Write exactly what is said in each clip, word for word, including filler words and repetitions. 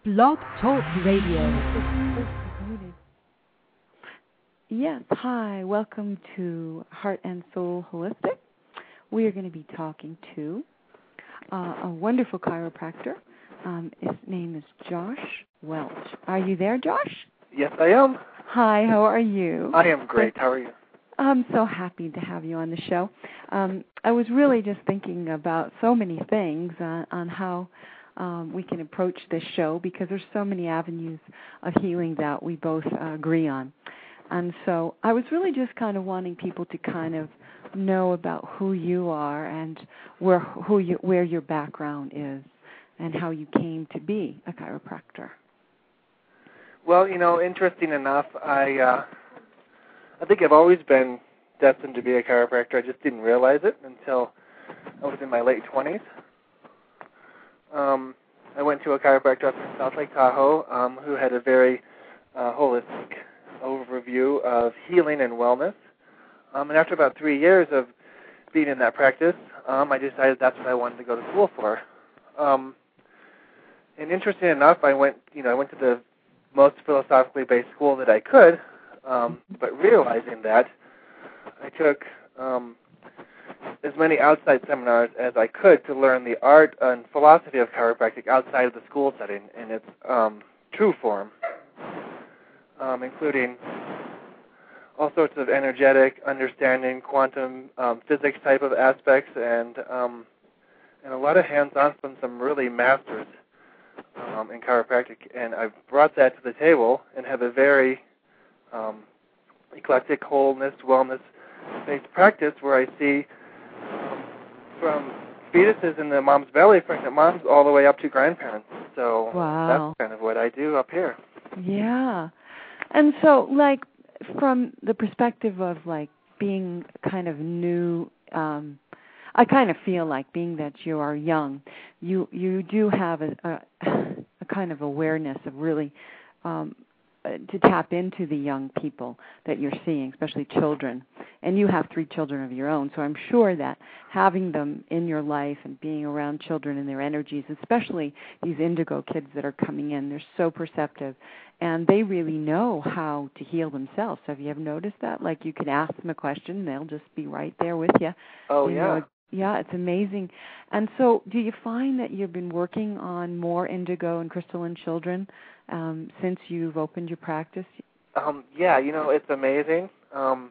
Blog Talk Radio. Yes, hi. Welcome to Heart and Soul Holistic. We are going to be talking to uh, a wonderful chiropractor. Um, his name is Josh Welch. Are you there, Josh? Yes, I am. Hi, how are you? I am great. How are you? I'm so happy to have you on the show. Um, I was really just thinking about so many things uh, on how um, we can approach this show, because there's so many avenues of healing that we both uh, agree on. And so I was really just kind of wanting people to kind of know about who you are and where who you, where your background is and how you came to be a chiropractor. Well, you know, interesting enough, I uh, I think I've always been destined to be a chiropractor. I just didn't realize it until I was in my late twenties. Um, I went to a chiropractor up in South Lake Tahoe um, who had a very uh, holistic overview of healing and wellness. Um, and after about three years of being in that practice, um, I decided that's what I wanted to go to school for. Um, and interesting enough, I went, you know, I went to the most philosophically based school that I could, um, but realizing that, I took um, as many outside seminars as I could to learn the art and philosophy of chiropractic outside of the school setting in its um, true form, um, including all sorts of energetic, understanding, quantum um, physics type of aspects, and um, and a lot of hands-on from some really masters um, in chiropractic. And I've brought that to the table and have a very um, eclectic, wholeness, wellness-based practice where I see um, from fetuses in the mom's belly, pregnant moms, all the way up to grandparents. So Wow. that's kind of what I do up here. Yeah. And so, like, from the perspective of, like, being kind of new, um, I kind of feel like, being that you are young, you you do have a, a, a kind of awareness of really um, to tap into the young people that you're seeing, especially children. And you have three children of your own, so I'm sure that having them in your life and being around children and their energies, especially these indigo kids that are coming in, they're so perceptive, and they really know how to heal themselves. Have you ever noticed that? Like, you can ask them a question, they'll just be right there with you. Oh, you yeah. know, yeah, it's amazing. And so do you find that you've been working on more indigo and crystalline children um, since you've opened your practice? Um, yeah, you know, it's amazing. Um,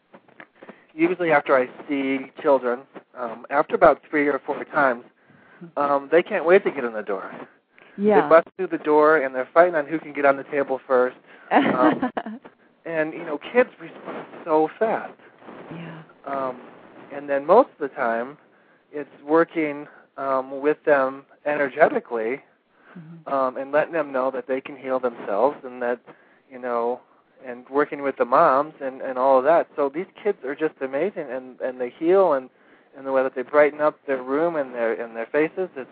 usually after I see children, um, after about three or four times, um, they can't wait to get in the door. Yeah. They bust through the door, and they're fighting on who can get on the table first. Um, and, you know, kids respond so fast. Yeah. Um, and then most of the time, it's working um, with them energetically, Mm-hmm. um, and letting them know that they can heal themselves, and that, you know, and working with the moms and, and all of that. So these kids are just amazing, and, and they heal, and, and the way that they brighten up their room and their and their faces is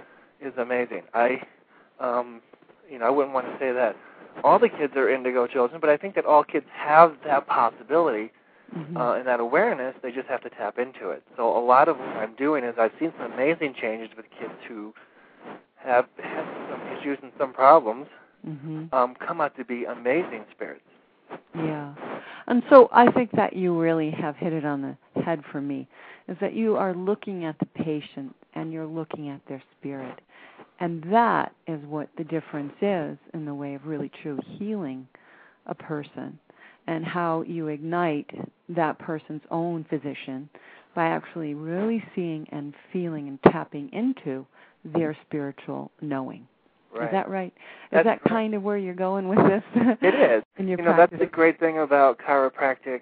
is amazing. I, um, you know, I wouldn't want to say that all the kids are indigo children, but I think that all kids have that possibility. Mm-hmm. Uh, and that awareness, they just have to tap into it. So a lot of what I'm doing is I've seen some amazing changes with kids who have had some issues and some problems, Mm-hmm. um, come out to be amazing spirits. Yeah. And so I think that you really have hit it on the head for me, is that you are looking at the patient and you're looking at their spirit. And that is what the difference is in the way of really true healing a person, and how you ignite that person's own physician by actually really seeing and feeling and tapping into their spiritual knowing. Right. Is that right? Is That's that correct. kind of where you're going with this? It is. in your you know, practice? that's the great thing about chiropractic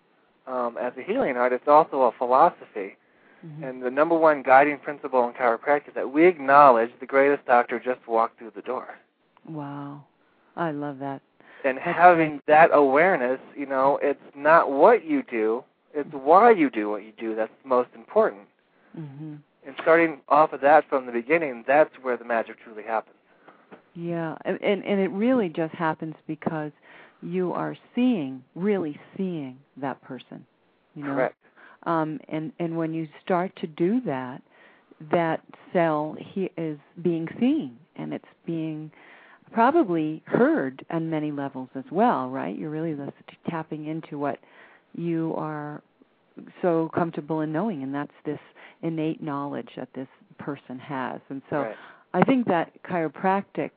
um, as a healing art. It's also a philosophy. Mm-hmm. And the number one guiding principle in chiropractic is that we acknowledge the greatest doctor just walked through the door. Wow. I love that. And having that awareness, you know, it's not what you do, it's why you do what you do that's most important. Mm-hmm. And starting off of that from the beginning, that's where the magic truly happens. Yeah, and, and and it really just happens because you are seeing, really seeing that person. You know? Correct. Um, and, and when you start to do that, that cell he is being seen, and it's being probably heard on many levels as well, right? You're really tapping into what you are so comfortable in knowing, and that's this innate knowledge that this person has. And so right. I think that chiropractic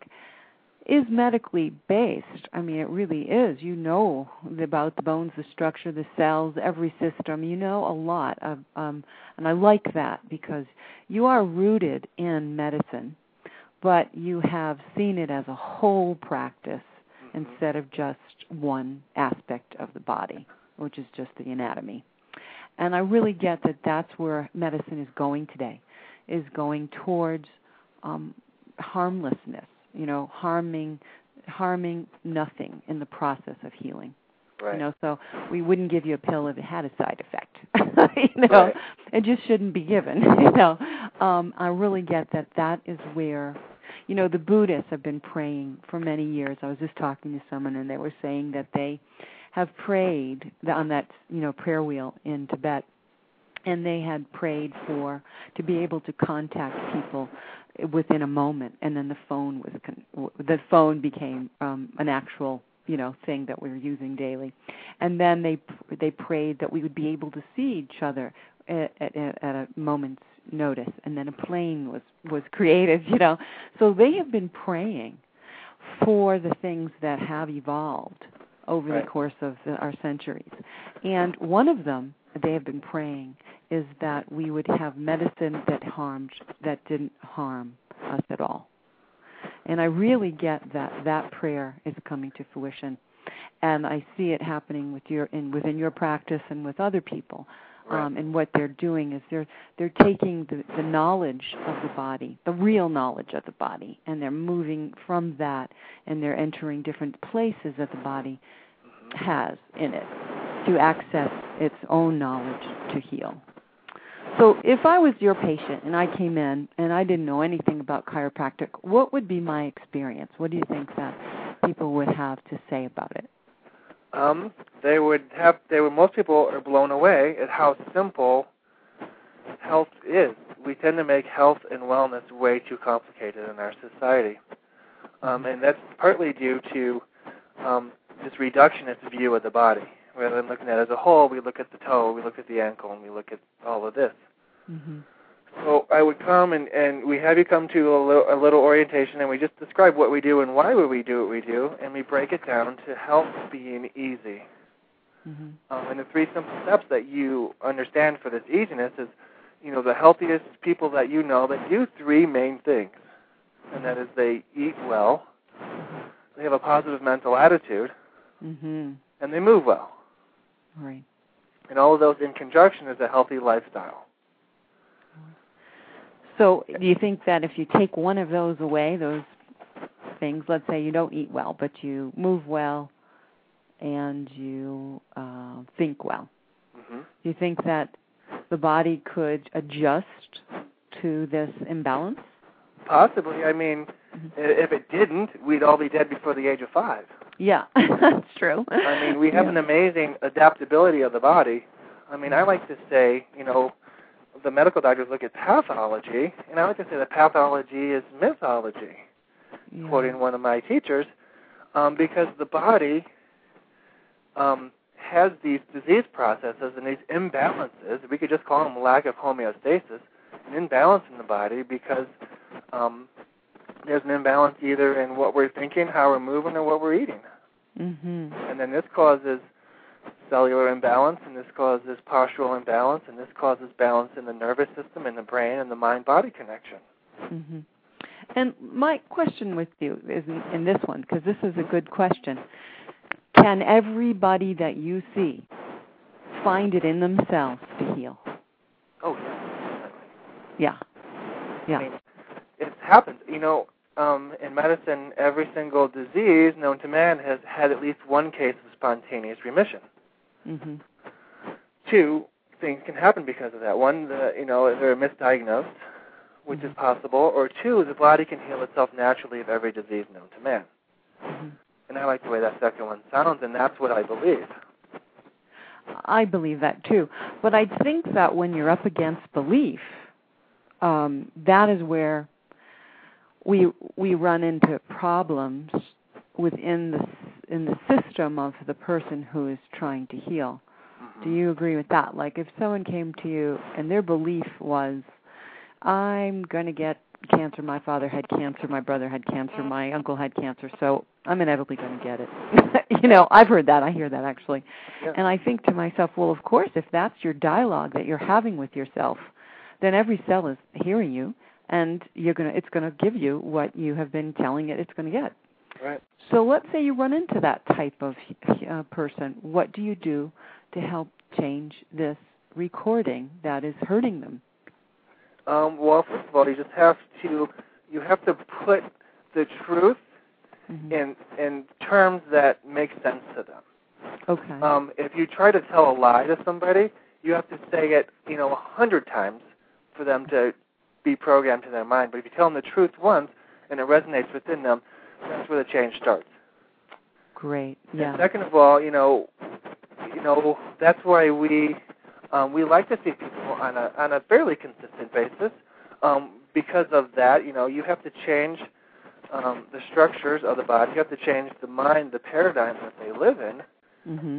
is medically based. I mean, it really is. You know about the bones, the structure, the cells, every system. You know a lot. Of, um, and I like that because you are rooted in medicine, but you have seen it as a whole practice mm-hmm. instead of just one aspect of the body, which is just the anatomy. And I really get that that's where medicine is going today, is going towards um, harmlessness, you know, harming harming nothing in the process of healing. Right. You know, so we wouldn't give you a pill if it had a side effect. you know, right. It just shouldn't be given. you know, um, I really get that that is where, you know, the Buddhists have been praying for many years. I was just talking to someone, and they were saying that they have prayed on that, you know, prayer wheel in Tibet, and they had prayed for to be able to contact people within a moment, and then the phone was con- the phone became um, an actual, you know, thing that we were using daily, and then they they prayed that we would be able to see each other at, at, at a moment's notice, and then a plane was was created, you know. So they have been praying for the things that have evolved over right. the course of the, our centuries. And one of them they have been praying is that we would have medicine that harmed, that didn't harm us at all. And I really get that that prayer is coming to fruition. And I see it happening with your in within your practice and with other people. Right. Um, and what they're doing is they're they're taking the, the knowledge of the body, the real knowledge of the body, and they're moving from that, and they're entering different places that the body has in it to access its own knowledge to heal. So if I was your patient and I came in and I didn't know anything about chiropractic, what would be my experience? What do you think that people would have to say about it? Um, they would have. They would. Most people are blown away at how simple health is. We tend to make health and wellness way too complicated in our society, um, and that's partly due to um, this reductionist view of the body. Rather than looking at it as a whole, we look at the toe, we look at the ankle, and we look at all of this. Mm-hmm. So I would come and, and we have you come to a little, a little orientation, and we just describe what we do and why would we do what we do, and we break it down to health being easy. Mm-hmm. Um, and the three simple steps that you understand for this easiness is, you know, the healthiest people that you know that do three main things, and that is they eat well, they have a positive mental attitude, mm-hmm. and they move well. Right. And all of those in conjunction is a healthy lifestyle. So do you think that if you take one of those away, those things, let's say you don't eat well, but you move well and you uh, think well, mm-hmm. do you think that the body could adjust to this imbalance? Possibly. I mean, mm-hmm. if it didn't, we'd all be dead before the age of five. Yeah, that's true. I mean, we have yeah. an amazing adaptability of the body. I mean, I like to say, you know, the medical doctors look at pathology, and I like to say that pathology is mythology, yeah. quoting one of my teachers, um, because the body um, has these disease processes and these imbalances. We could just call them lack of homeostasis, an imbalance in the body because um, there's an imbalance either in what we're thinking, how we're moving, or what we're eating. Mm-hmm. And then this causes cellular imbalance, and this causes postural imbalance, and this causes balance in the nervous system, and the brain, and the mind-body connection. Mm-hmm. And my question with you is in, in this one, because this is a good question. Can everybody that you see find it in themselves to heal? Oh, yeah. Yeah. Yeah. I mean, it happens. You know, um, in medicine, every single disease known to man has had at least one case of spontaneous remission. Mm-hmm. Two things can happen because of that. One, the, you know, they're misdiagnosed, which mm-hmm. is possible. Or two, the body can heal itself naturally of every disease known to man. Mm-hmm. And I like the way that second one sounds, and that's what I believe. I believe that too. But I think that when you're up against belief, um, that is where we we run into problems within the in the system of the person who is trying to heal. Do you agree with that? Like if someone came to you and their belief was, I'm going to get cancer, my father had cancer, my brother had cancer, my uncle had cancer, so I'm inevitably going to get it. You know, I've heard that. I hear that actually. Yeah. And I think to myself, well, of course, if that's your dialogue that you're having with yourself, then every cell is hearing you, and you're going to, it's going to give you what you have been telling it it's going to get. Right. So let's say you run into that type of uh, person. What do you do to help change this recording that is hurting them? Um, well, first of all, you just have to you have to put the truth mm-hmm. in in terms that make sense to them. Okay. Um, if you try to tell a lie to somebody, you have to say it, you know, a hundred times for them to be programmed to their mind. But if you tell them the truth once and it resonates within them, that's where the change starts. Great. Yeah. And second of all, you know, you know, that's why we um, we like to see people on a on a fairly consistent basis. Um, because of that, you know, you have to change um, the structures of the body. You have to change the mind, the paradigm that they live in, mm-hmm.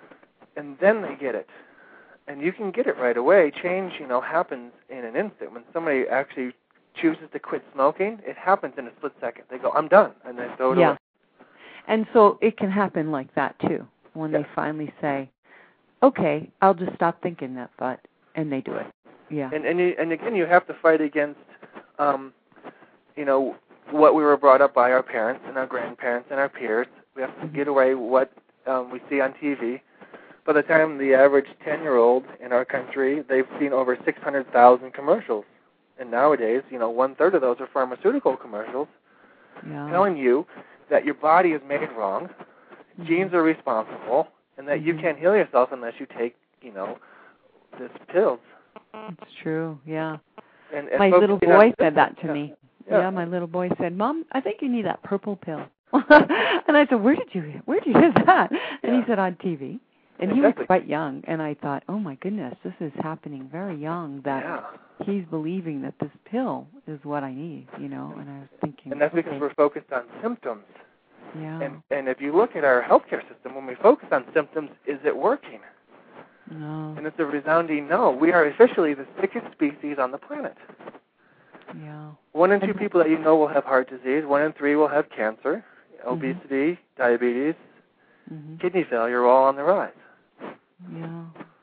and then they get it. And you can get it right away. Change, you know, happens in an instant. When somebody actually chooses to quit smoking, it happens in a split second. They go, I'm done, and they throw it yeah. away. And so it can happen like that, too, when yeah. they finally say, okay, I'll just stop thinking that thought, and they do it. Yeah. And and, you, and again, you have to fight against, um, you know, what we were brought up by our parents and our grandparents and our peers. We have to get away what um, we see on T V. By the time the average ten-year-old in our country, they've seen over six hundred thousand commercials. And nowadays, you know, one-third of those are pharmaceutical commercials yeah. telling you that your body is made wrong, mm-hmm. genes are responsible, and that mm-hmm. you can't heal yourself unless you take, you know, this pills. It's true, yeah. And, and my little boy said that to yeah. me. Yeah. yeah, my little boy said, Mom, I think you need that purple pill. And I said, where did you where did you hear that? And yeah. he said, on T V. And exactly. he was quite young, and I thought, oh, my goodness, this is happening very young, that yeah. he's believing that this pill is what I need, you know, and I was thinking... And that's okay. because we're focused on symptoms. Yeah. And, and if you look at our healthcare system, when we focus on symptoms, is it working? No. And it's a resounding no. We are officially the sickest species on the planet. Yeah. One in two people that you know will have heart disease. One in three will have cancer, obesity, mm-hmm. diabetes, mm-hmm. kidney failure, all on the rise. Yeah.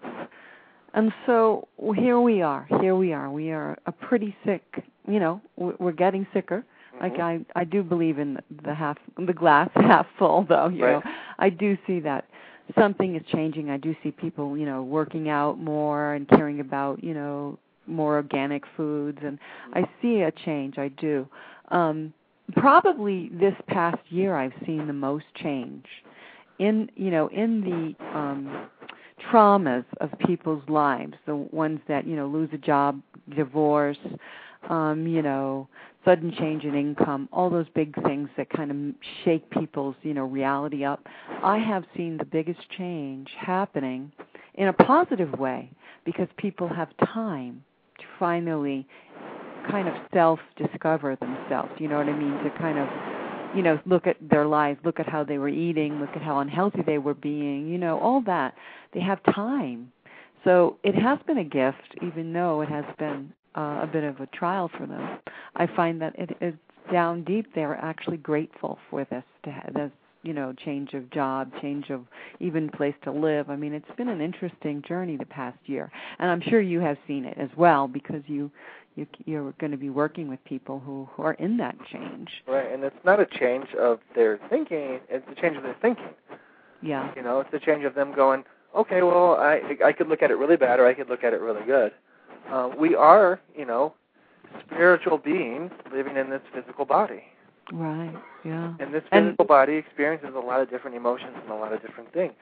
And so here we are. Here we are. We are a pretty sick, you know, we're getting sicker. Mm-hmm. Like I, I do believe in the half, the glass half full, though. You right. know, I do see that something is changing. I do see people, you know, working out more and caring about, you know, more organic foods, and mm-hmm. I see a change. I do. Um, probably this past year, I've seen the most change in, you know, in the um, traumas of people's lives, the ones that, you know, lose a job, divorce, um, you know, sudden change in income, all those big things that kind of shake people's, you know, reality up. I have seen the biggest change happening in a positive way because people have time to finally kind of self-discover themselves, you know what I mean, to kind of, you know, look at their lives, look at how they were eating, look at how unhealthy they were being, you know, all that. They have time. So it has been a gift, even though it has been uh, a bit of a trial for them. I find that it is down deep, they're actually grateful for this, to have this, you know, change of job, change of even place to live. I mean, it's been an interesting journey the past year. And I'm sure you have seen it as well because you, you, you're going to be working with people who, who are in that change. Right, and it's not a change of their thinking, it's a change of their thinking. Yeah. You know, it's a change of them going, okay, well, I, I could look at it really bad or I could look at it really good. Uh, we are, you know, spiritual beings living in this physical body. Right, yeah. And this physical and, body experiences a lot of different emotions and a lot of different things.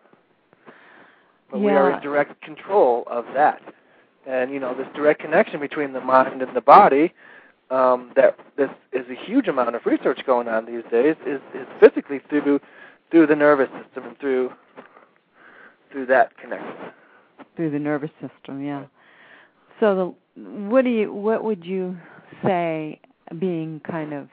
But yeah. we are in direct control of that. And, you know, this direct connection between the mind and the body, um, that this is a huge amount of research going on these days, is, is physically through through the nervous system and through through that connection. Through the nervous system, yeah. So the, what do you what would you say being kind of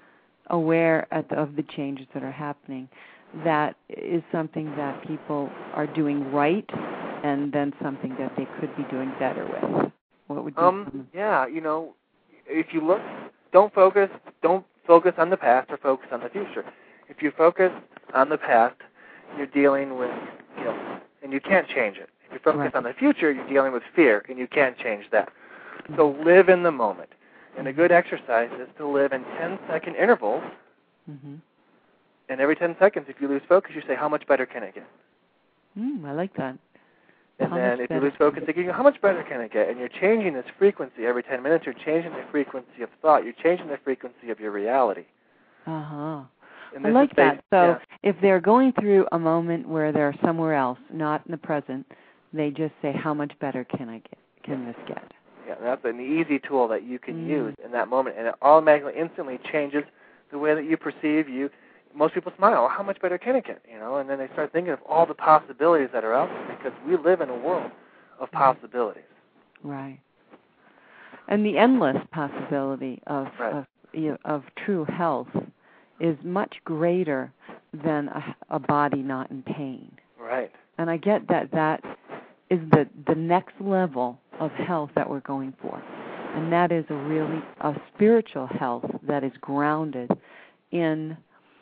aware at the, of the changes that are happening, that is something that people are doing right, and then something that they could be doing better with? What would you um yeah, you know, if you look, don't focus don't focus on the past or focus on the future. If you focus on the past, you're dealing with guilt, and you can't change it. If you focus right. on the future, you're dealing with fear, and you can't change that. So live in the moment. And a good exercise is to live in ten-second intervals. Mm-hmm. And every ten seconds, if you lose focus, you say, how much better can it get? Mm, I like that. And how then if you lose focus, you go, how much better can it get? And you're changing this frequency every ten minutes. You're changing the frequency of thought. You're changing the frequency of your reality. Uh-huh. And I like that. based, So yeah. if they're going through a moment where they're somewhere else, not in the present, they just say, how much better can I get? Can this get? Yeah, that's an easy tool that you can mm. use in that moment, and it automatically, instantly changes the way that you perceive you. Most people smile. How much better can it get? You know, and then they start thinking of all the possibilities that are out there, because we live in a world of possibilities. Right. And the endless possibility of right. of, you know, of true health is much greater than a, a body not in pain. Right. And I get that that is the the next level of health that we're going for. And that is a really a spiritual health that is grounded in,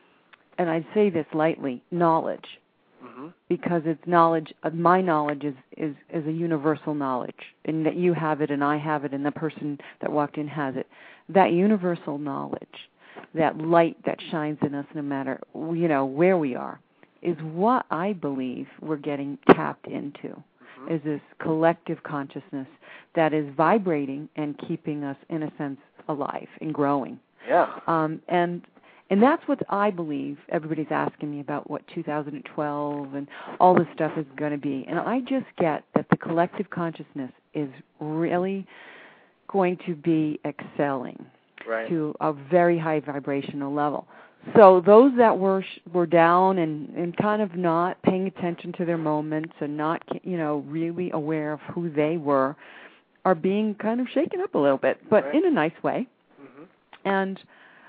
and I say this lightly, knowledge. Mm-hmm. Because it's knowledge, uh, my knowledge is, is, is a universal knowledge, and that you have it and I have it and the person that walked in has it. That universal knowledge, that light that shines in us no matter, you know, where we are, is what I believe we're getting tapped into, mm-hmm. is this collective consciousness that is vibrating and keeping us, in a sense, alive and growing. Yeah. Um, and and that's what I believe everybody's asking me about, what two thousand twelve and all this stuff is going to be. And I just get that the collective consciousness is really going to be excelling right. to a very high vibrational level. So those that were were down and, and kind of not paying attention to their moments and not, you know, really aware of who they were, are being kind of shaken up a little bit, but right. in a nice way. Mm-hmm. And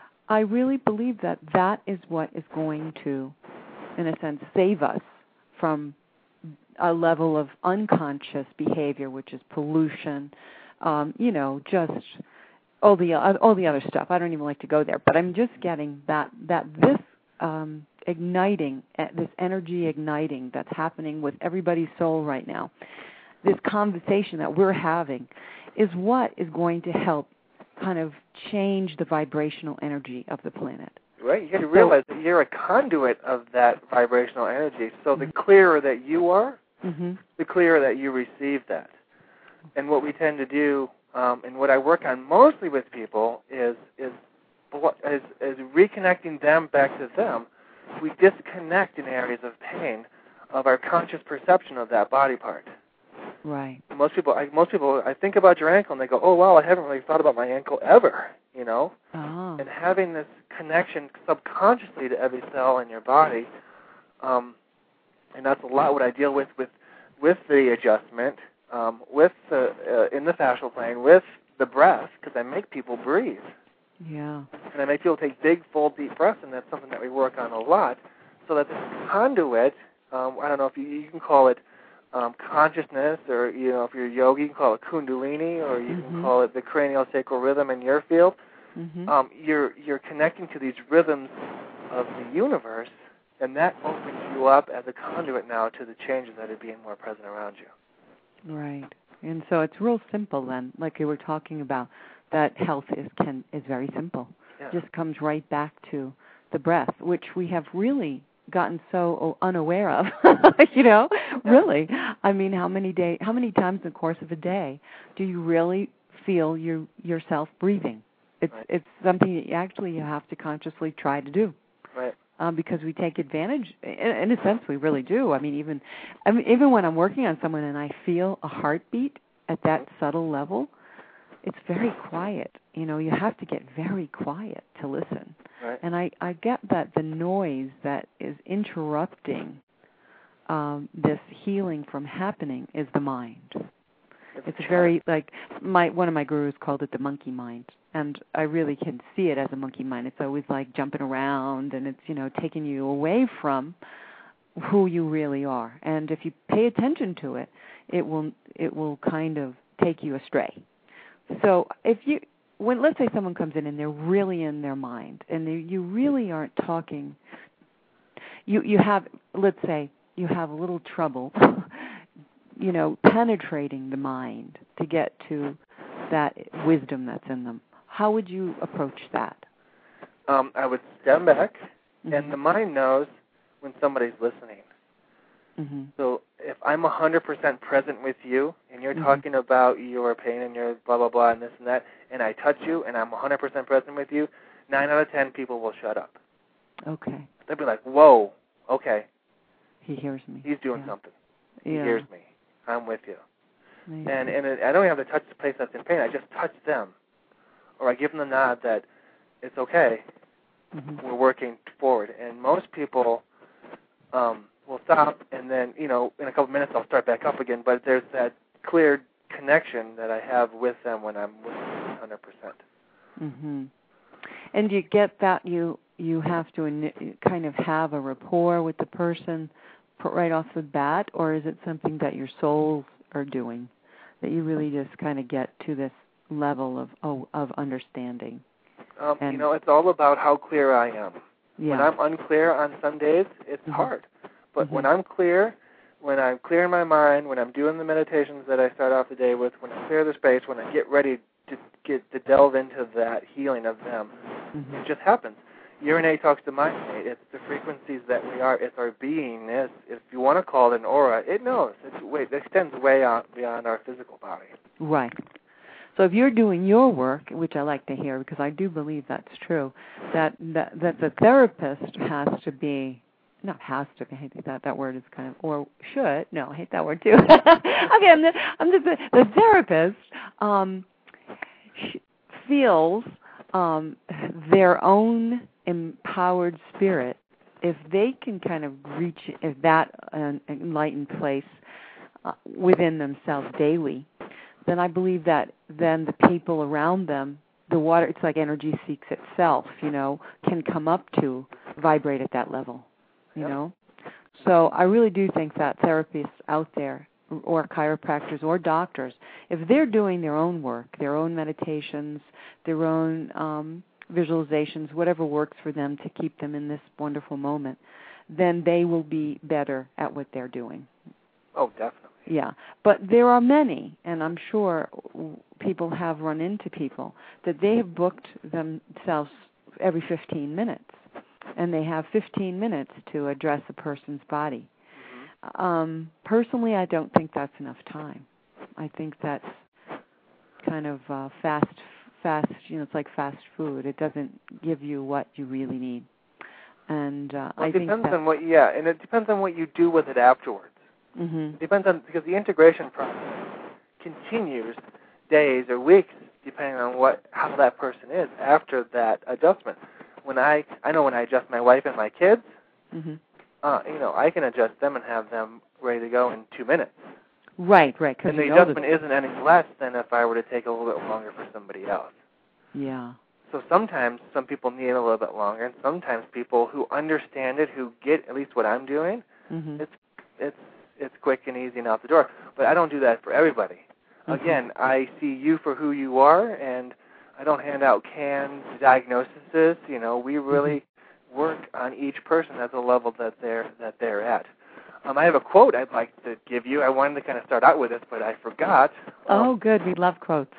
I really believe that that is what is going to, in a sense, save us from a level of unconscious behavior, which is pollution, um, you know, just all the uh, all the other stuff. I don't even like to go there, but I'm just getting that that this um, igniting, uh, this energy igniting that's happening with everybody's soul right now, this conversation that we're having, is what is going to help kind of change the vibrational energy of the planet. Right. You got to realize so, that you're a conduit of that vibrational energy. So the mm-hmm. clearer that you are, mm-hmm. the clearer that you receive that. And what we tend to do, um, and what I work on mostly with people, is is is, is reconnecting them back to them. We disconnect in areas of pain of our conscious perception of that body part. Right. Most people, I, most people, I think about your ankle and they go, "Oh wow, I haven't really thought about my ankle ever," you know. Oh. And having this connection subconsciously to every cell in your body, um, and that's a lot what I deal with with, with the adjustment, um, with the uh, in the fascial plane, with the breath, because I make people breathe. Yeah. And I make people take big, full, deep breaths, and that's something that we work on a lot, so that this conduit, um, I don't know if you, you can call it Um, consciousness, or, you know, if you're yogi, you can call it kundalini, or you mm-hmm. can call it the cranial sacral rhythm in your field. Mm-hmm. Um, you're you're connecting to these rhythms of the universe, and that opens you up as a conduit now to the changes that are being more present around you. Right. And so it's real simple then, like you were talking about, that health is can is very simple. Yeah. Just comes right back to the breath, which we have really gotten so unaware of, you know, really. I mean, how many day, how many times in the course of a day do you really feel you yourself breathing? It's right. it's something that you actually you have to consciously try to do, right? Um, because we take advantage. In, in a sense, we really do. I mean, even I mean, even when I'm working on someone and I feel a heartbeat at that mm-hmm. subtle level, it's very quiet. You know, you have to get very quiet to listen. Right. And I, I get that the noise that is interrupting um, this healing from happening is the mind. It's a very, like, my one of my gurus called it the monkey mind. And I really can see it as a monkey mind. It's always like jumping around, and it's, you know, taking you away from who you really are. And if you pay attention to it, it will it will kind of take you astray. So if you, when let's say someone comes in and they're really in their mind, and they, you really aren't talking, you you have, let's say, you have a little trouble, you know, penetrating the mind to get to that wisdom that's in them. How would you approach that? Um, I would stand back, mm-hmm. and the mind knows when somebody's listening. Mm-hmm. So if I'm one hundred percent present with you, and you're mm-hmm. talking about your pain and your blah, blah, blah, and this and that, and I touch you, and I'm one hundred percent present with you, nine out of ten people will shut up. Okay. They'll be like, whoa, okay. He hears me. He's doing yeah. something. Yeah. He hears me. I'm with you. Amazing. And and it, I don't have to touch the place that's in pain. I just touch them. Or I give them the nod that it's okay. Mm-hmm. We're working forward. And most people um, will stop, and then, you know, in a couple minutes I'll start back up again. But there's that clear connection that I have with them when I'm with them one hundred percent. Mm-hmm. And you get that you you have to in, kind of have a rapport with the person right off the bat, or is it something that your souls are doing, that you really just kind of get to this level of oh, of understanding? Um, and, you know, it's all about how clear I am. Yeah. When I'm unclear on some days, it's mm-hmm. hard. But mm-hmm. when I'm clear, when I'm clear in my mind, when I'm doing the meditations that I start off the day with, when I clear the space, when I get ready to get to delve into that healing of them, mm-hmm. it just happens. Your innate talks to my innate. It's the frequencies that we are. It's our beingness. If you want to call it an aura, it knows. It's, wait, it extends way out beyond our physical body. Right. So if you're doing your work, which I like to hear because I do believe that's true, that that, that the therapist has to be, not has to, I hate that, that word is kind of, or should, no, I hate that word too. okay, I'm, the, I'm just, the, the therapist um, feels um, their own empowered spirit, if they can kind of reach that uh, enlightened place uh, within themselves daily, then I believe that then the people around them, the water, it's like energy seeks itself, you know, can come up to vibrate at that level, you yep. know. So I really do think that therapists out there, or chiropractors or doctors, if they're doing their own work, their own meditations, their own um, visualizations, whatever works for them to keep them in this wonderful moment, then they will be better at what they're doing. Oh, definitely. Yeah, but there are many, and I'm sure people have run into people, that they have booked themselves every fifteen minutes, and they have fifteen minutes to address a person's body. Mm-hmm. Um, personally, I don't think that's enough time. I think that's kind of uh, fast, fast, you know, it's like fast food. It doesn't give you what you really need. And uh, well, I it think depends that, on what, yeah, and it depends on what you do with it afterwards. Mm-hmm. It depends on, because the integration process continues days or weeks, depending on what how that person is after that adjustment. When I, I know when I adjust my wife and my kids, mm-hmm. uh, you know, I can adjust them and have them ready to go in two minutes. Right, right. And the you know adjustment this. isn't any less than if I were to take a little bit longer for somebody else. Yeah. So sometimes some people need a little bit longer, and sometimes people who understand it, who get at least what I'm doing, mm-hmm. it's it's it's quick and easy and out the door. But I don't do that for everybody. Mm-hmm. Again, I see you for who you are, and I don't hand out canned diagnoses. You know, we really mm-hmm. work on each person at the level that they're that they're at. Um, I have a quote I'd like to give you. I wanted to kind of start out with this, but I forgot. Oh, um, good. We love quotes.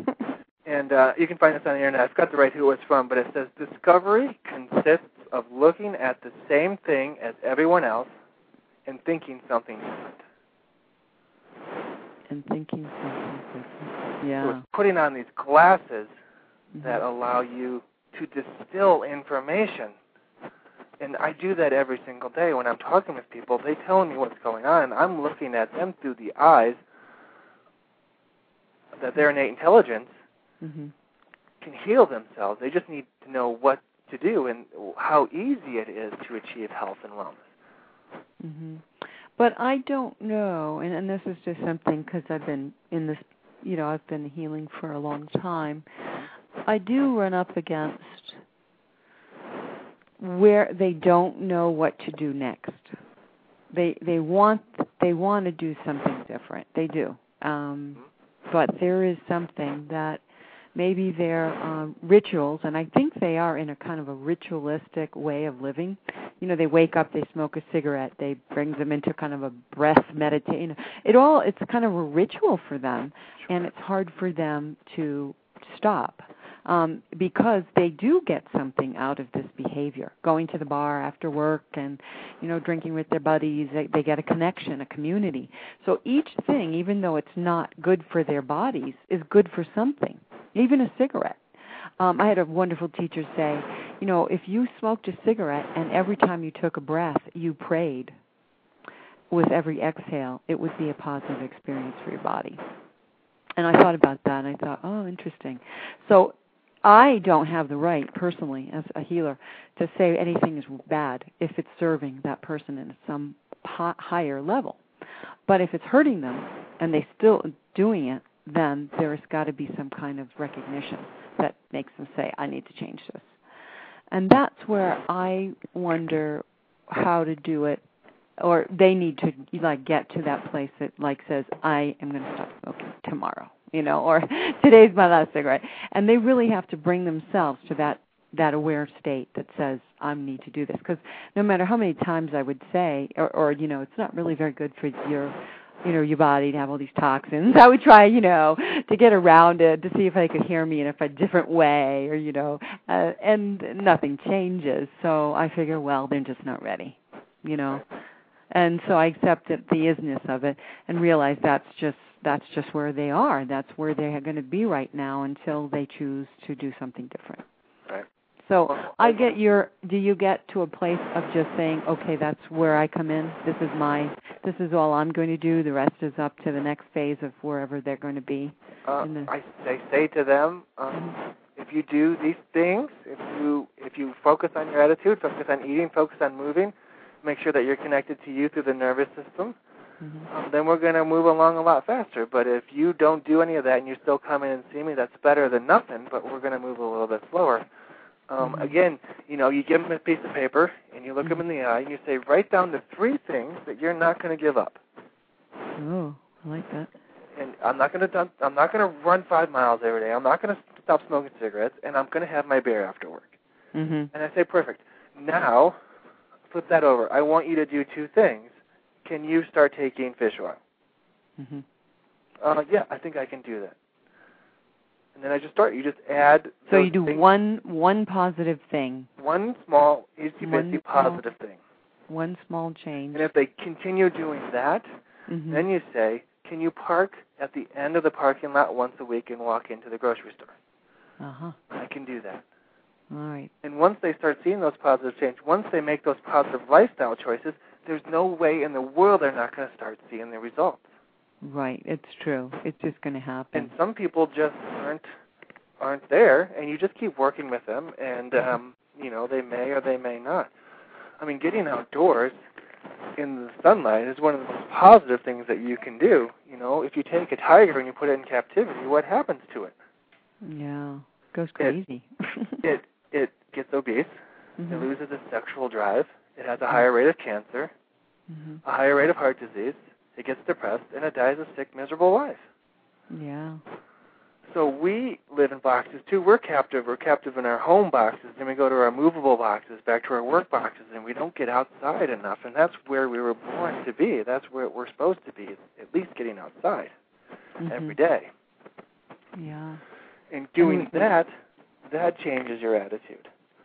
And uh, you can find this on the internet. I forgot to write who it's from, but it says, discovery consists of looking at the same thing as everyone else and thinking something different. And thinking something different. Yeah. So it's putting on these glasses mm-hmm. that allow you to distill information. And I do that every single day when I'm talking with people. They tell me what's going on, and I'm looking at them through the eyes that their innate intelligence mm-hmm. can heal themselves. They just need to know what to do and how easy it is to achieve health and wellness. Mm-hmm. But I don't know, and, and this is just something because I've been in this, you know, I've been healing for a long time. I do run up against where they don't know what to do next. They they want they want to do something different. They do, um, but there is something that maybe their um, rituals, and I think they are in a kind of a ritualistic way of living. You know, they wake up, they smoke a cigarette, they bring them into kind of a breath meditation. It all it's kind of a ritual for them, and it's hard for them to stop. Um, because they do get something out of this behavior, going to the bar after work and, you know, drinking with their buddies. They, they get a connection, a community. So each thing, even though it's not good for their bodies, is good for something, even a cigarette. Um, I had a wonderful teacher say, you know, if you smoked a cigarette and every time you took a breath you prayed with every exhale, it would be a positive experience for your body. And I thought about that, and I thought, oh, interesting. So I don't have the right, personally, as a healer, to say anything is bad if it's serving that person at some p- higher level. But if it's hurting them and they're still doing it, then there's got to be some kind of recognition that makes them say, I need to change this. And that's where I wonder how to do it, or they need to like get to that place that like says, I am going to stop smoking tomorrow. You know, or today's my last cigarette. And they really have to bring themselves to that, that aware state that says, I need to do this. Because no matter how many times I would say, or, or, you know, it's not really very good for your, you know, your body to have all these toxins. I would try, you know, to get around it, to see if they could hear me in a different way, or, you know, uh, and nothing changes. So I figure, well, they're just not ready, you know. And so I accepted the isness of it and realized that's just that's just where they are. That's where they're going to be right now until they choose to do something different. Right. So I get your, do you get to a place of just saying, okay, that's where I come in. This is my, this is all I'm going to do. The rest is up to the next phase of wherever they're going to be. Uh, the... I, I say to them, um, mm-hmm. if you do these things, if you if you focus on your attitude, focus on eating, focus on moving, make sure that you're connected to you through the nervous system, mm-hmm. um, then we're going to move along a lot faster. But if you don't do any of that and you still come in and see me, that's better than nothing, but we're going to move a little bit slower. Um, mm-hmm. Again, you know, you give them a piece of paper and you look mm-hmm. them in the eye and you say, write down the three things that you're not going to give up. Oh, I like that. And I'm not going to I'm not going to run five miles every day. I'm not going to stop smoking cigarettes, and I'm going to have my beer after work. Mm-hmm. And I say, perfect. Now, flip that over. I want you to do two things. Can you start taking fish oil? Mm-hmm. Uh, yeah, I think I can do that. And then I just start. You just add. So you do things. one one positive thing. One small, easy-busy positive thing. One small change. And if they continue doing that, mm-hmm. then you say, can you park at the end of the parking lot once a week and walk into the grocery store? Uh-huh. I can do that. All right. And once they start seeing those positive changes, once they make those positive lifestyle choices, there's no way in the world they're not going to start seeing the results. Right. It's true. It's just going to happen. And some people just aren't aren't there, and you just keep working with them, and um, you know, they may or they may not. I mean, getting outdoors in the sunlight is one of the most positive things that you can do. You know, if you take a tiger and you put it in captivity, what happens to it? Yeah, it goes crazy. It it, it gets obese. Mm-hmm. It loses its sexual drive. It has a higher rate of cancer, mm-hmm. a higher rate of heart disease. It gets depressed, and it dies a sick, miserable life. Yeah. So we live in boxes, too. We're captive. We're captive in our home boxes. Then we go to our movable boxes, back to our work boxes, and we don't get outside enough. And that's where we were born to be. That's where we're supposed to be, at least getting outside mm-hmm. every day. Yeah. And doing mm-hmm. that, that changes your attitude.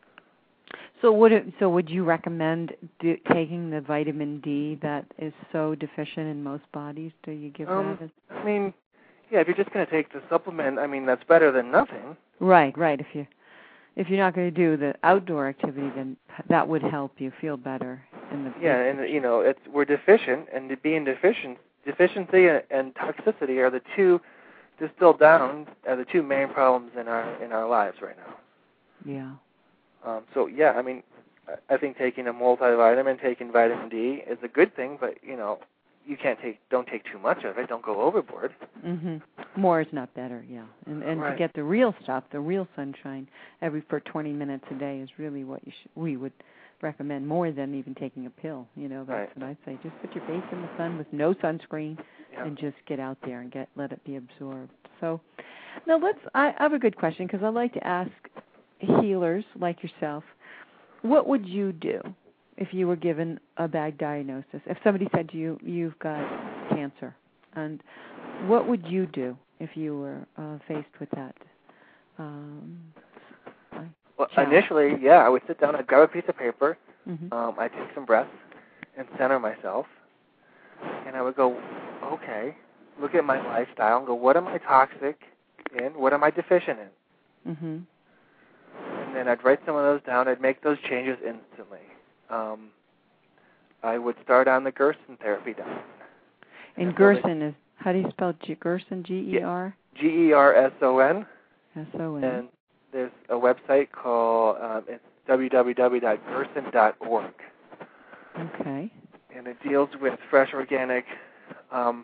So would it, so would you recommend do, taking the vitamin D that is so deficient in most bodies? Do you give um, that? As... I mean, yeah, if you're just going to take the supplement, I mean, that's better than nothing. Right, right. If you if you're not going to do the outdoor activity, then that would help you feel better in the yeah, and you know, it's we're deficient, and being deficient, deficiency and, and toxicity are the two distilled down are the two main problems in our in our lives right now. Yeah. Um, so, yeah, I mean, I think taking a multivitamin, taking vitamin D is a good thing, but, you know, you can't take, don't take too much of it. Don't go overboard. Mhm. More is not better, yeah. And and Right. to get the real stuff, the real sunshine, every for twenty minutes a day is really what you should, we would recommend, more than even taking a pill. You know, that's Right. what I'd say. Just put your face in the sun with no sunscreen, Yeah. and just get out there and get let it be absorbed. So, now let's. I, I have a good question, because I like to ask healers like yourself, what would you do if you were given a bad diagnosis? If somebody said to you, you've got cancer, and what would you do if you were uh, faced with that? Um, well, challenge? initially, yeah, I would sit down, I'd grab a piece of paper, Mm-hmm. um, I'd take some breaths and center myself, and I would go, okay, look at my lifestyle and go, what am I toxic in? What am I deficient in? Mm-hmm. And then I'd write some of those down. I'd make those changes instantly. Um, I would start on the Gerson therapy diet. And And Gerson is, how do you spell G- Gerson? G E R? G E R S O N. S O N. And there's a website called, um, it's w w w dot gerson dot org. Okay. And it deals with fresh organic um,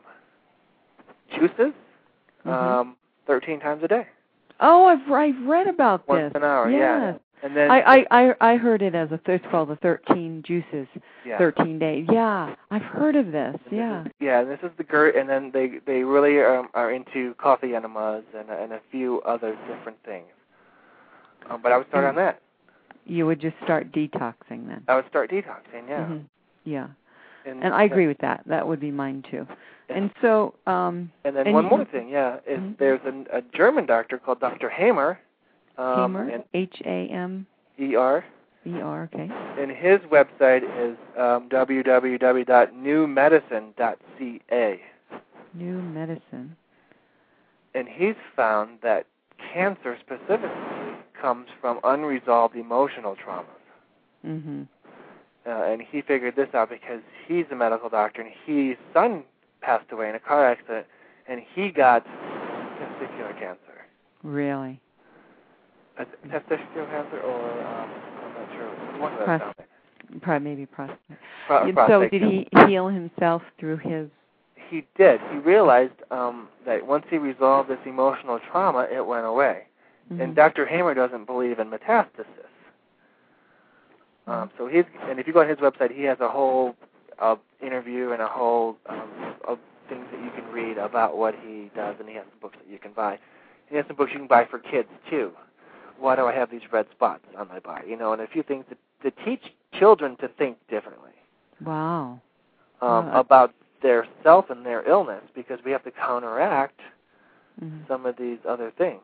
juices Mm-hmm. um, thirteen times a day. Oh, I've I've read about Once this. an hour, yes. yeah. And then I, I, I, I heard it as a, it's called the thirteen juices, yeah. thirteen days. Yeah, I've heard of this, And yeah. This is, yeah, and this is the G E R, and then they they really um, are into coffee enemas and and a few other different things. Um, but I would start and on that. You would just start detoxing then. I would start detoxing, yeah. Mm-hmm. Yeah. And, And I agree with that. That would be mine too. Yeah. And so, um, And then and one you- more thing, yeah, is Mhm. there's a, a German doctor called Doctor Hamer. Um, Hamer, and H A M E R. E R, okay. And his website is um, w w w dot new medicine dot c a. New medicine. And he's found that cancer specifically comes from unresolved emotional traumas. Mm-hmm. Uh, and he figured this out because he's a medical doctor, and his son passed away in a car accident, and he got testicular cancer. Really? Uh, testicular cancer, or um, I'm not sure. One of those. Prost- sound like. Probably maybe prostate. Pro- And prostate so did cancer. he heal himself through his... He did. He realized um, that once he resolved this emotional trauma, it went away. Mm-hmm. And Doctor Hamer doesn't believe in metastasis. Um, so he's, and if you go on his website, he has a whole uh, interview and a whole um, of things that you can read about what he does, and he has some books that you can buy. He has some books you can buy for kids too. Why do I have these red spots on my body? You know, and a few things to, to teach children to think differently. Wow. Um, Uh, about their self and their illness, because we have to counteract mm-hmm. some of these other things.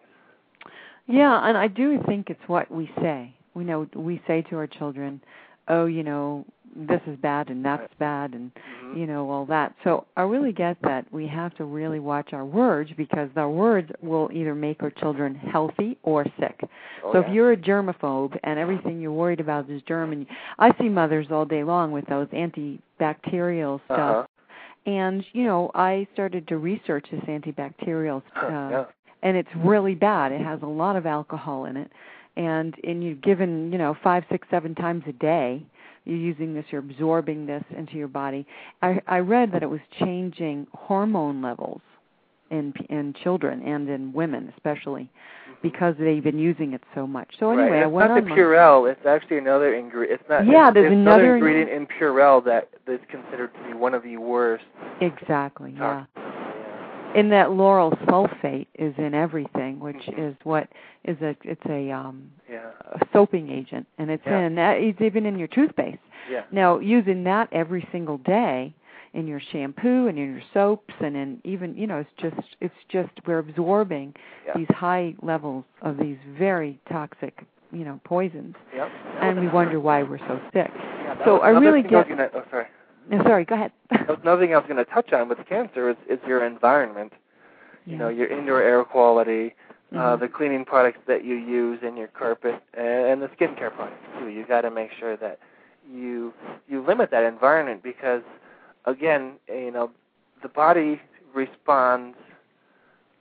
Yeah, and I do think it's what we say. We know we say to our children, "Oh, you know, this is bad and that's Right. bad, and Mm-hmm. you know all that." So I really get that we have to really watch our words, because our words will either make our children healthy or sick. Oh, so yeah. if you're a germaphobe and everything you're worried about is germ, and I see mothers all day long with those antibacterial stuff. Uh-huh. And, you know, I started to research this antibacterial stuff. yeah. And it's really bad. It has a lot of alcohol in it. And and you're given, you know, five, six, seven times a day, you're using this, you're absorbing this into your body. I, I read that it was changing hormone levels in in children and in women especially, because they've been using it so much. So anyway, right. I It's went not on the my- Purell. It's actually another ingredient. It's not. Yeah, it's, there's it's another ingredient in Purell that is considered to be one of the worst. Exactly, yeah. toxins. Yeah. And that lauryl sulfate is in everything, which Mhm. is what is a it's a um Yeah. a soaping agent, and it's Yeah. in that it's even in your toothpaste. Yeah. Now, using that every single day in your shampoo and in your soaps, and in even you know it's just it's just we're absorbing Yeah. these high levels of these very toxic you know poisons, Yep. and we wonder why we're so sick. Yeah, that So was I another really thing I was get. gonna, oh, sorry. No, sorry, go ahead. That was another thing I was going to touch on with cancer is, is your environment. You Yeah. know, your indoor air quality, uh, Mhm. the cleaning products that you use in your carpet, and, and the skincare products too. You got to make sure that you you limit that environment, because, again, you know, the body responds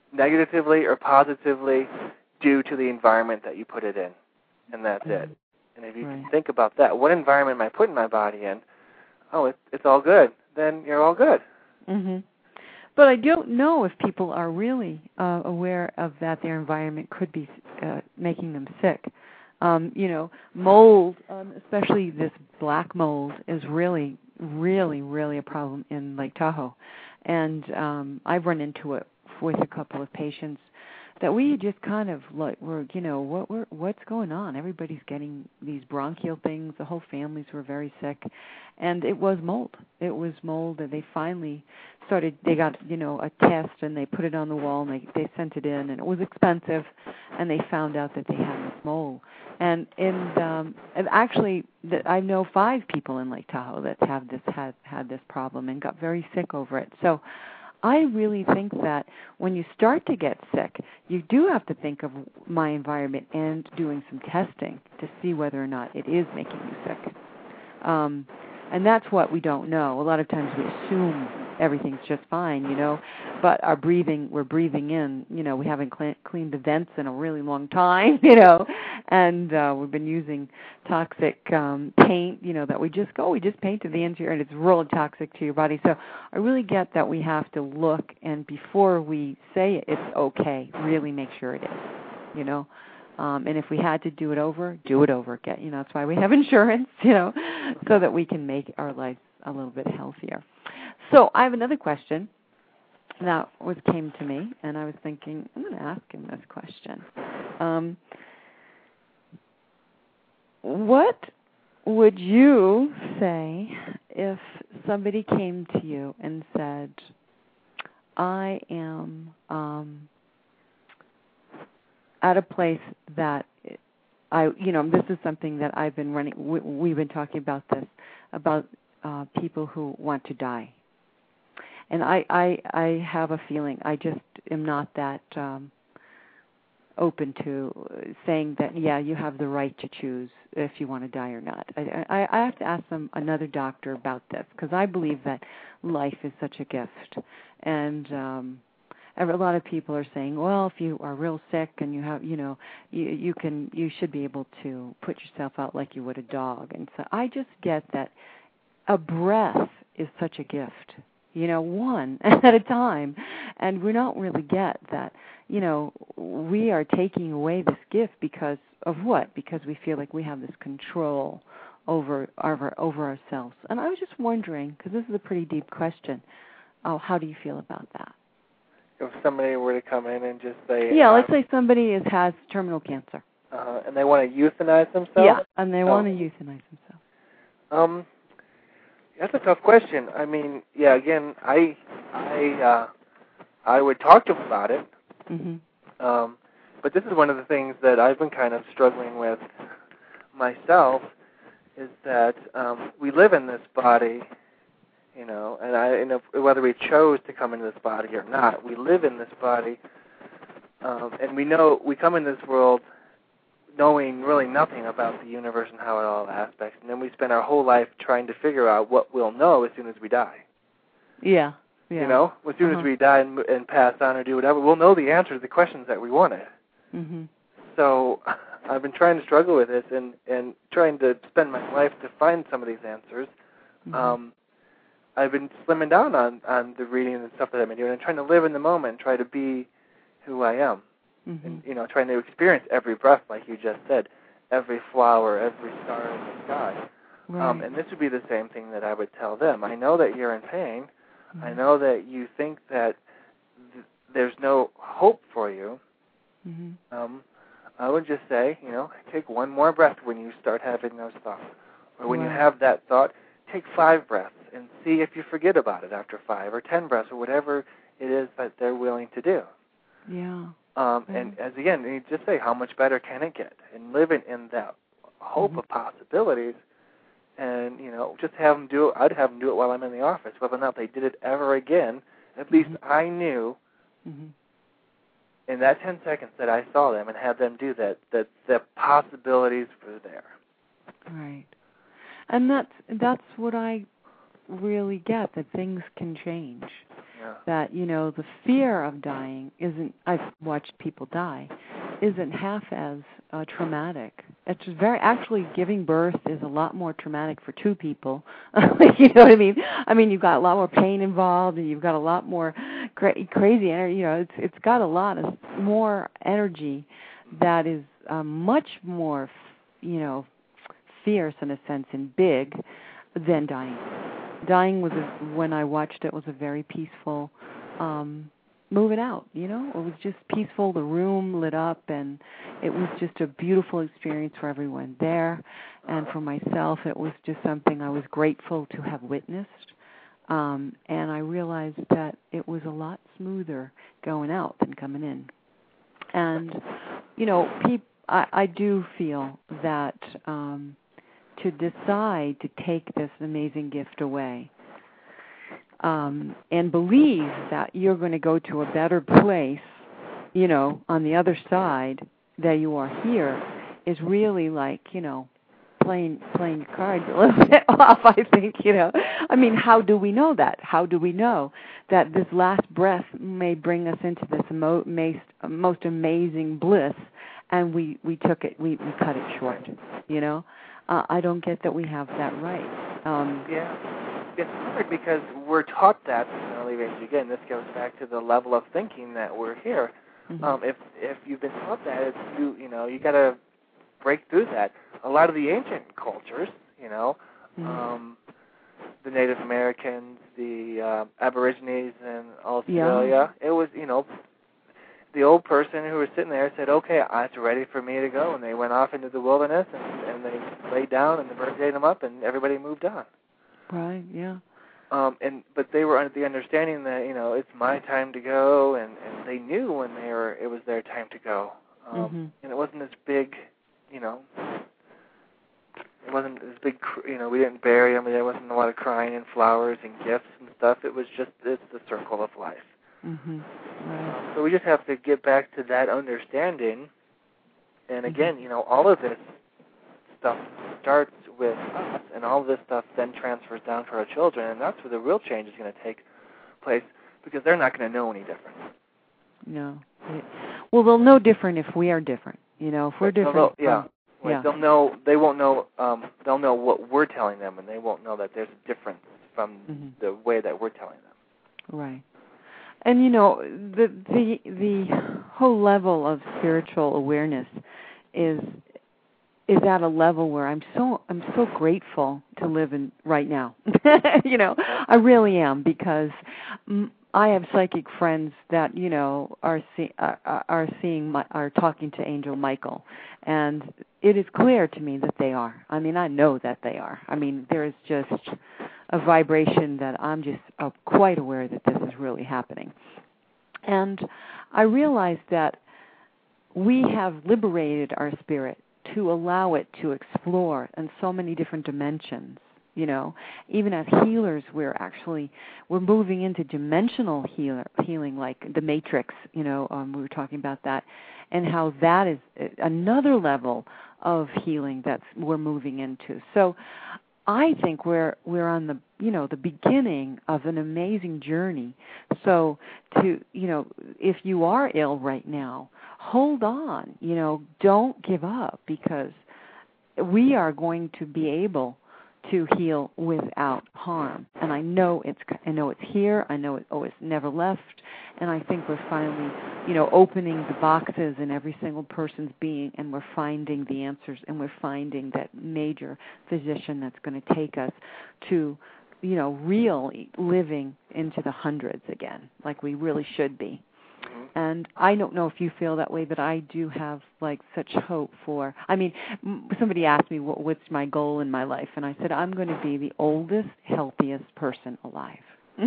negatively or positively due to the environment that you put it in, and that's it. And if you right. can think about that, what environment am I putting my body in? Oh, it, it's all good. Then you're all good. Mhm. But I don't know if people are really uh, aware of that their environment could be uh, making them sick. Um, you know, mold, um, especially this black mold, is really, really, really a problem in Lake Tahoe. And um, I've run into it with a couple of patients that we just kind of like, we're, you know, what we're, what's going on? Everybody's getting these bronchial things. The whole families were very sick. And it was mold. It was mold, and they finally started, they got, you know, a test, and they put it on the wall, and they, they sent it in, and it was expensive, and they found out that they had this mold. And in, um, and actually, the, I know five people in Lake Tahoe that have this, had, had this problem and got very sick over it. So I really think that when you start to get sick, you do have to think of my environment and doing some testing to see whether or not it is making you sick. Um, and that's what we don't know. A lot of times we assume everything's just fine, you know, but our breathing, we're breathing in, you know, we haven't clean, cleaned the vents in a really long time, you know, and uh, we've been using toxic um, paint, you know, that we just go, we just painted the interior, and it's really toxic to your body. So I really get that we have to look, and before we say it's okay, really make sure it is, you know. Um, and if we had to do it over, do it over again. You know, that's why we have insurance, you know, so that we can make our lives a little bit healthier. So I have another question that was came to me, and I was thinking, I'm going to ask him this question. Um, what would you say if somebody came to you and said, I am um, at a place that I, you know, this is something that I've been running, we, we've been talking about this, about uh, people who want to die. And I, I, I have a feeling I just am not that um, open to saying that, yeah, you have the right to choose if you want to die or not. I, I, I have to ask them, another doctor about this, because I believe that life is such a gift. And um, a lot of people are saying, well, if you are real sick and you have, you know, you, you can, you should be able to put yourself out like you would a dog. And so I just get that a breath is such a gift. You know, one at a time. And we don't really get that, you know, we are taking away this gift because of what? Because we feel like we have this control over over, over ourselves. And I was just wondering, because this is a pretty deep question, oh, how do you feel about that? If somebody were to come in and just say... Yeah, um, let's say somebody is, has terminal cancer. Uh, and they want to euthanize themselves? Yeah, and they oh. want to euthanize themselves. Um... That's a tough question. I mean, yeah, again, I I uh, I would talk to them about it. Mm-hmm. Um, but this is one of the things that I've been kind of struggling with myself, is that um, we live in this body, you know, and I, you know, whether we chose to come into this body or not, we live in this body, um, and we know we come in this world knowing really nothing about the universe and how it all aspects, and then we spend our whole life trying to figure out what we'll know as soon as we die. Yeah, yeah. You know, as soon uh-huh. as we die and, and pass on or do whatever, we'll know the answer to the questions that we wanted. Mm-hmm. So I've been trying to struggle with this and, and trying to spend my life to find some of these answers. Mm-hmm. Um, I've been slimming down on, on the reading and stuff that I've been doing and trying to live in the moment, try to be who I am. Mm-hmm. And, you know, trying to experience every breath, like you just said, every flower, every star in the sky. Right. Um, and this would be the same thing that I would tell them. I know that you're in pain. Mm-hmm. I know that you think that th- there's no hope for you. Mm-hmm. Um, I would just say, you know, take one more breath when you start having those thoughts. Or when wow. you have that thought, take five breaths and see if you forget about it after five or ten breaths or whatever it is that they're willing to do. Yeah. Um, and as again, you just say, how much better can it get? And living in that hope mm-hmm. of possibilities, and you know, just have them do it. I'd have them do it while I'm in the office. Whether or not they did it ever again, at least mm-hmm. I knew mm-hmm. in that ten seconds that I saw them and had them do that, that the possibilities were there. Right. And that's that's what I really get, that things can change. Yeah. That, you know, the fear of dying isn't, I've watched people die, isn't half as uh, traumatic it's just very, actually giving birth is a lot more traumatic for two people. You know what I mean? I mean, you've got a lot more pain involved, and you've got a lot more cra- crazy energy. You know, it's it's got a lot of more energy that is um, much more, you know, fierce in a sense and big than dying. Dying was, a, when I watched it, was a very peaceful um, moving out, you know? It was just peaceful. The room lit up, and it was just a beautiful experience for everyone there. And for myself, it was just something I was grateful to have witnessed. Um, and I realized that it was a lot smoother going out than coming in. And, you know, peop- I, I do feel that um, to decide to take this amazing gift away um, and believe that you're going to go to a better place, you know, on the other side that you are here is really like, you know, playing playing your cards a little bit off, I think, you know. I mean, how do we know that? How do we know that this last breath may bring us into this mo- most, most amazing bliss, and we, we took it, we, we cut it short, you know? Uh, I don't get that we have that right. Um, yeah. It's hard because we're taught that from an early age. Again, this goes back to the level of thinking that we're here. mm-hmm. Um, if if you've been taught that, it's, you you know, you got to break through that. A lot of the ancient cultures, you know, mm-hmm. um, the Native Americans, the uh, Aborigines in Australia, yeah. It was, you know, the old person who was sitting there said, okay, it's ready for me to go. And they went off into the wilderness, and, and they laid down, and the birds ate them up, and everybody moved on. Right, yeah. Um, and but they were under the understanding that, you know, it's my time to go, and, and they knew when they were it was their time to go. Um, mm-hmm. And it wasn't this big, you know, it wasn't this big, you know, we didn't bury them. There wasn't a lot of crying and flowers and gifts and stuff. It was just, it's the circle of life. Mm-hmm. Right. Um, so we just have to get back to that understanding. And again, mm-hmm. you know, all of this stuff starts with us, and all of this stuff then transfers down to our children, and that's where the real change is going to take place, because they're not going to know any different. No. Well, they'll know different if we are different. You know, if we're different. They'll, yeah. Um, Right. yeah. They'll know. They won't know. Um, they'll know what we're telling them, and they won't know that there's a difference from mm-hmm. the way that we're telling them. Right. And you know, the the the whole level of spiritual awareness is is at a level where I'm so I'm so grateful to live in right now. You know, I really am, because m- I have psychic friends that, you know, are see, are, are seeing my, are talking to Angel Michael, and it is clear to me that they are. I mean, I know that they are. I mean, there is just a vibration that I'm just uh, quite aware that this is really happening. And I realize that we have liberated our spirit to allow it to explore in so many different dimensions. You know, even as healers, we're actually, we're moving into dimensional healer, healing, like the Matrix, you know, um, we were talking about that, and how that is another level of healing that's we're moving into. So I think we're we're on the, you know, the beginning of an amazing journey. So to, you know, if you are ill right now, hold on, you know, don't give up, because we are going to be able to heal without harm. And I know it's I know it's here. I know it oh it's never left. And I think we're finally, you know, opening the boxes in every single person's being, and we're finding the answers, and we're finding that major physician that's going to take us to, you know, real living into the hundreds again, like we really should be. And I don't know if you feel that way, but I do have, like, such hope for, I mean, somebody asked me what, what's my goal in my life, and I said, I'm going to be the oldest, healthiest person alive.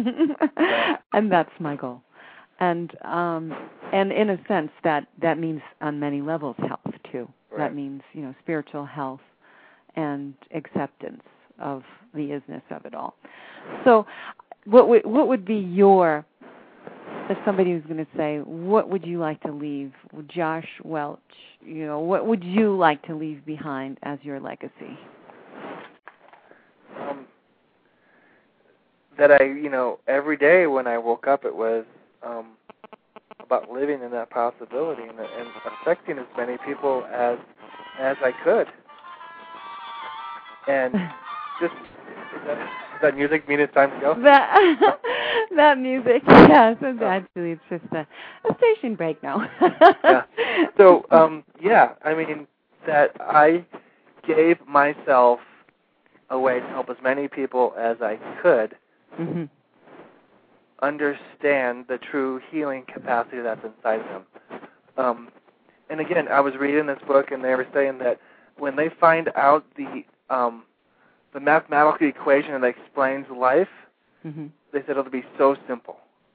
And that's my goal. And um, and in a sense, that, that means on many levels health, too. Right. That means, you know, spiritual health and acceptance of the isness of it all. So what would, what would be your... If somebody was going to say, what would you like to leave, Josh Welch, you know, what would you like to leave behind as your legacy? Um, that I, you know, every day when I woke up, it was um, about living in that possibility and, and affecting as many people as as I could. And just, is that, does that music mean it's time to go? That, that music, yes. And actually, it's just a, a station break now. Yeah. So, um, yeah, I mean, that I gave myself a way to help as many people as I could mm-hmm. understand the true healing capacity that's inside of them. Um, and again, I was reading this book, and they were saying that when they find out the um, the mathematical equation that explains life, mm-hmm. they said it'll be so simple.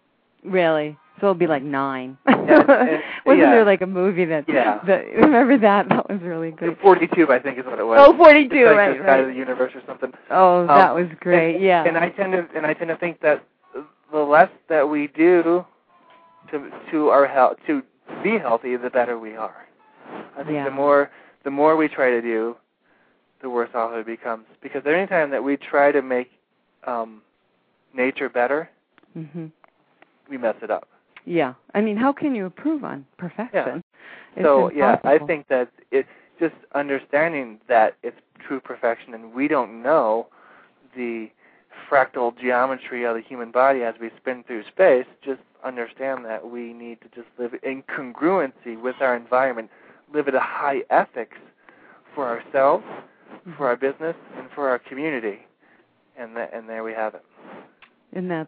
Really? So it'll be like nine. And, and, Wasn't yeah. there like a movie that, yeah. that, remember that? That was really good. forty-two, I think, is what it was. Oh, forty-two, like right, the right. side of the universe or something. Oh, that um, was great, and, yeah. And I tend to and I tend to think that the less that we do to to our health to be healthy, the better we are. I think yeah. the more the more we try to do, the worse off it becomes. Because any time that we try to make um, nature better, mm-hmm. we mess it up. Yeah. I mean, how can you improve on perfection? Yeah. It's so, impossible. yeah, I think that it's just understanding that it's true perfection, and we don't know the fractal geometry of the human body as we spin through space. Just understand that we need to just live in congruency with our environment, live at a high ethics for ourselves, mm-hmm. for our business, and for our community. And that, and there we have it. And that's,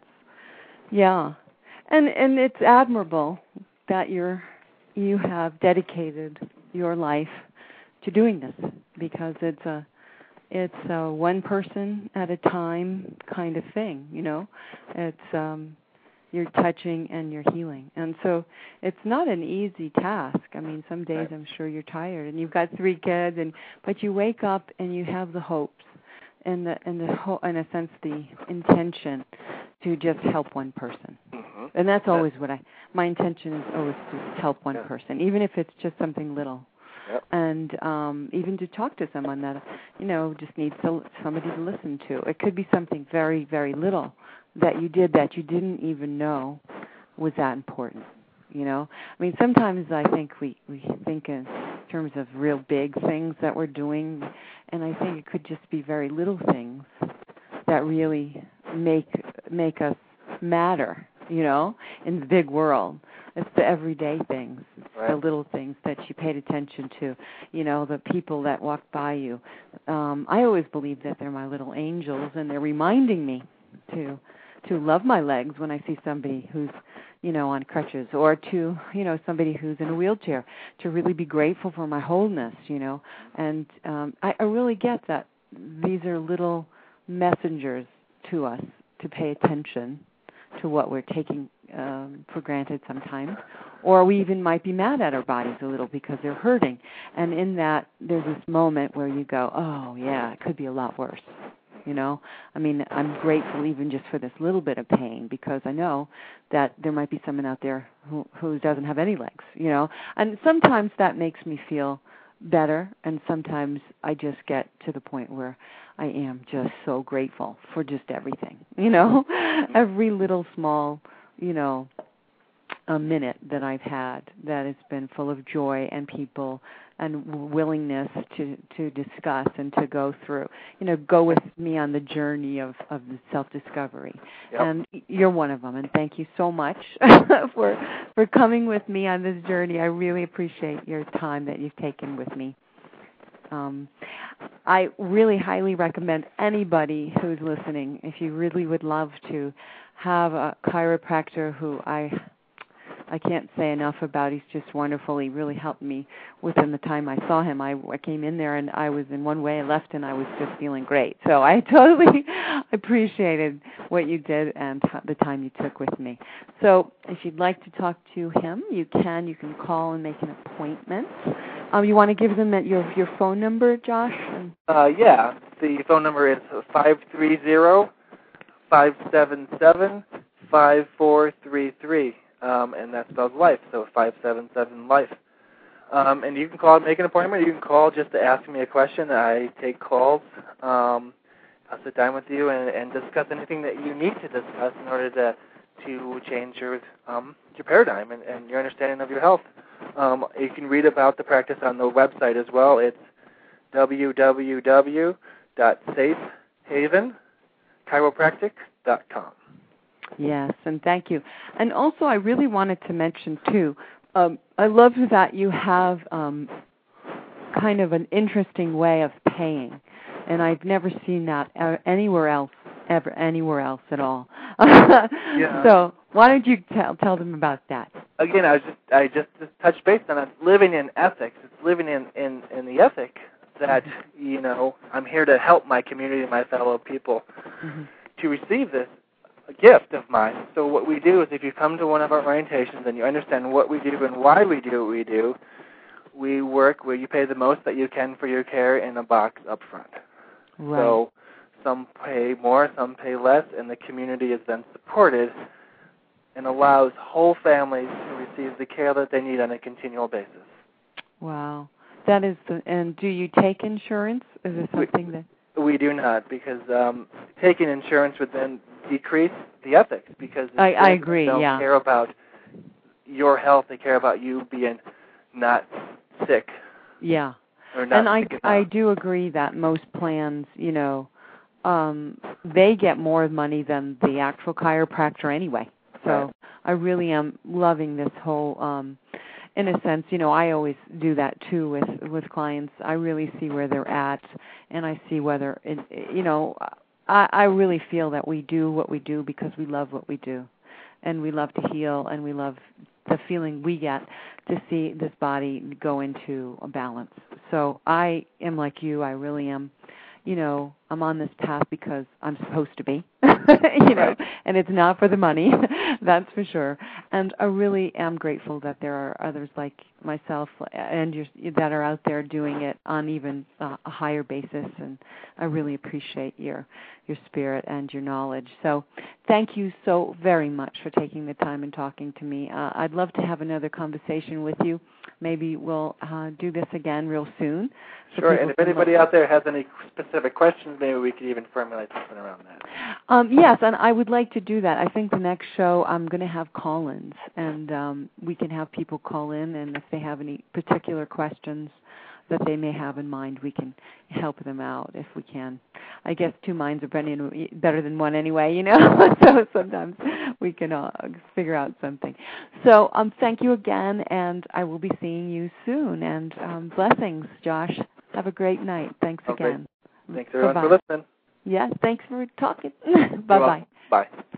yeah. And and it's admirable that you're you have dedicated your life to doing this, because it's a it's a one person at a time kind of thing, you know. It's um you're touching and you're healing. And so it's not an easy task. I mean, some days I'm sure you're tired and you've got three kids, and but you wake up and you have the hopes and the and the ho- in a sense the intention to just help one person. Mm-hmm. And that's always what I, my intention is always to help one yeah. person, even if it's just something little. Yep. And um, even to talk to someone that, you know, just needs to, somebody to listen to. It could be something very, very little that you did that you didn't even know was that important, you know. I mean, sometimes I think we, we think in terms of real big things that we're doing, and I think it could just be very little things that really make make us matter, you know, in the big world. It's the everyday things, it's right. the little things that you paid attention to, you know, the people that walk by you. Um, I always believe that they're my little angels, and they're reminding me to to love my legs when I see somebody who's, you know, on crutches, or to, you know, somebody who's in a wheelchair, to really be grateful for my wholeness, you know. And um, I, I really get that these are little messengers to us to pay attention to what we're taking um, for granted sometimes, or we even might be mad at our bodies a little because they're hurting. And in that, there's this moment where you go, oh, yeah, it could be a lot worse. You know, I mean, I'm grateful even just for this little bit of pain, because I know that there might be someone out there who, who doesn't have any legs, you know. And sometimes that makes me feel better, and sometimes I just get to the point where I am just so grateful for just everything, you know, every little small, you know, a minute that I've had that has been full of joy and people and willingness to, to discuss and to go through, you know, go with me on the journey of, of the self-discovery. Yep. And you're one of them, and thank you so much for for coming with me on this journey. I really appreciate your time that you've taken with me. Um, I really highly recommend anybody who's listening, if you really would love to have a chiropractor who I I can't say enough about. He's just wonderful. He really helped me within the time I saw him. I, I came in there and I was in one way, I left and I was just feeling great. So I totally appreciated what you did and the time you took with me. So if you'd like to talk to him, you can. You can call and make an appointment. Um, you want to give them your your phone number, Josh? Uh, yeah. The phone number is five three zero, five seven seven, five four three three. Um, and that spells life, so five seven seven life. Um, and you can call, make an appointment. You can call just to ask me a question. I take calls. Um, I'll sit down with you and, and discuss anything that you need to discuss in order to to change your um, your paradigm and, and your understanding of your health. Um, you can read about the practice on the website as well. It's w w w dot safe haven chiropractic dot com. Yes, and thank you. And also, I really wanted to mention, too, um, I love that you have um, kind of an interesting way of paying, and I've never seen that anywhere else, ever anywhere else at all. Yeah. So why don't you tell tell them about that? Again, I was just I just, just touched base on it. Living in ethics. It's living in, in, in the ethic that, you know, I'm here to help my community and my fellow people mm-hmm. to receive this gift of mine. So what we do is if you come to one of our orientations and you understand what we do and why we do what we do, we work where you pay the most that you can for your care in a box up front. Right. So some pay more, some pay less, and the community is then supported and allows whole families to receive the care that they need on a continual basis. Wow. That is the, and do you take insurance? Is this something we, that... We do not, because um, taking insurance would then decrease the ethics, because I, I agree, don't yeah. care about your health, they care about you being not sick. Yeah. Or not and I, sick I do agree that most plans, you know, um, they get more money than the actual chiropractor anyway. So right. I really am loving this whole, um, in a sense, you know, I always do that too with, with clients. I really see where they're at, and I see whether, it, you know, I, I really feel that we do what we do because we love what we do, and we love to heal, and we love the feeling we get to see this body go into a balance. So I am like you. I really am. You know, I'm on this path because I'm supposed to be, you know, right. and it's not for the money, that's for sure. And I really am grateful that there are others like myself and you that are out there doing it on even uh, a higher basis, and I really appreciate your your spirit and your knowledge. So thank you so very much for taking the time and talking to me. Uh, I'd love to have another conversation with you. Maybe we'll uh, do this again real soon. Sure, and if anybody out there has any specific questions, maybe we could even formulate something around that. Um, yes, and I would like to do that. I think the next show I'm going to have call-ins, and um, we can have people call in, and if they have any particular questions that they may have in mind, we can help them out if we can. I guess two minds are better than one anyway, you know, so sometimes we can uh, figure out something. So um, thank you again, and I will be seeing you soon, and um, blessings, Josh. Have a great night. Thanks okay. again. Thanks, everyone, Bye-bye. for listening. Yes, thanks for talking. Bye-bye. Bye.